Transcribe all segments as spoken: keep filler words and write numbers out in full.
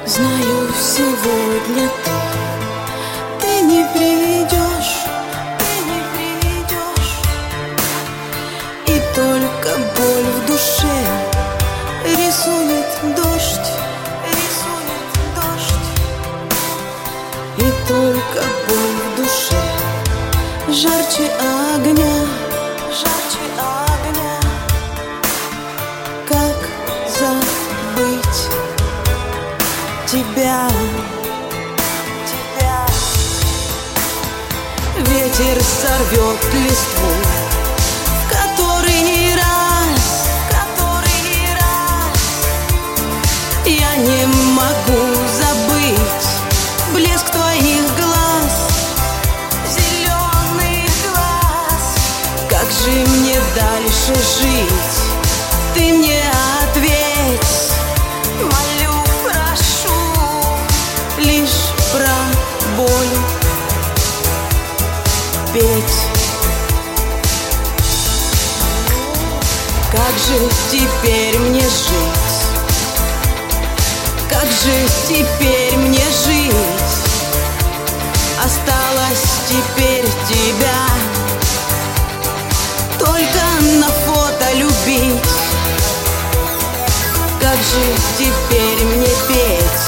Знаю, сегодня ты, ты не придешь, ты не придешь, и только боль в душе рисует дождь, рисует дождь, и только боль в душе жарче огня, жарче огня. Как забыть тебя, тебя? Ветер сорвет листву, в который раз, в который раз я не могу забыть блеск твоих глаз, зеленых глаз. Как же мне дальше жить? Ты мне ответь, молю, прошу, лишь про боль петь. Как же теперь мне жить? Как же теперь мне жить? Осталось теперь тебя только на фото любить. Как же теперь мне петь?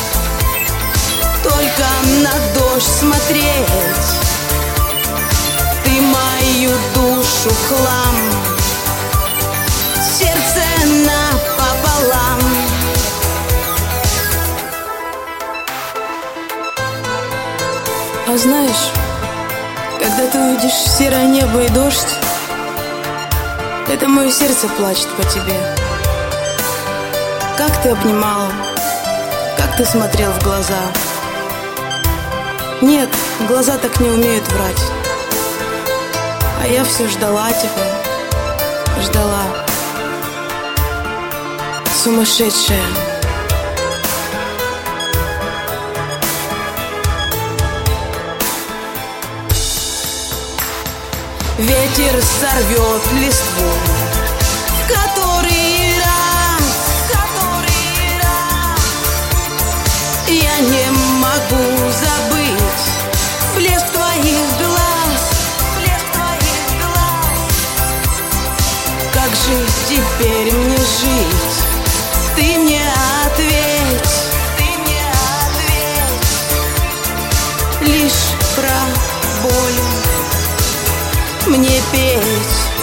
Только на дождь смотреть. Ты мою душу в хлам, сердце напополам. А знаешь, когда ты увидишь серое небо и дождь, это мое сердце плачет по тебе. Как ты обнимал, как ты смотрел в глаза. Нет, глаза так не умеют врать. А я все ждала тебя, ждала. Сумасшедшая. Ветер сорвет листву, в который раз, в который раз я не могу забыть блеск твоих глаз, блеск твоих глаз. Как же теперь мне жить? Ты мне ответь, ты мне ответь, лишь про боль мне петь.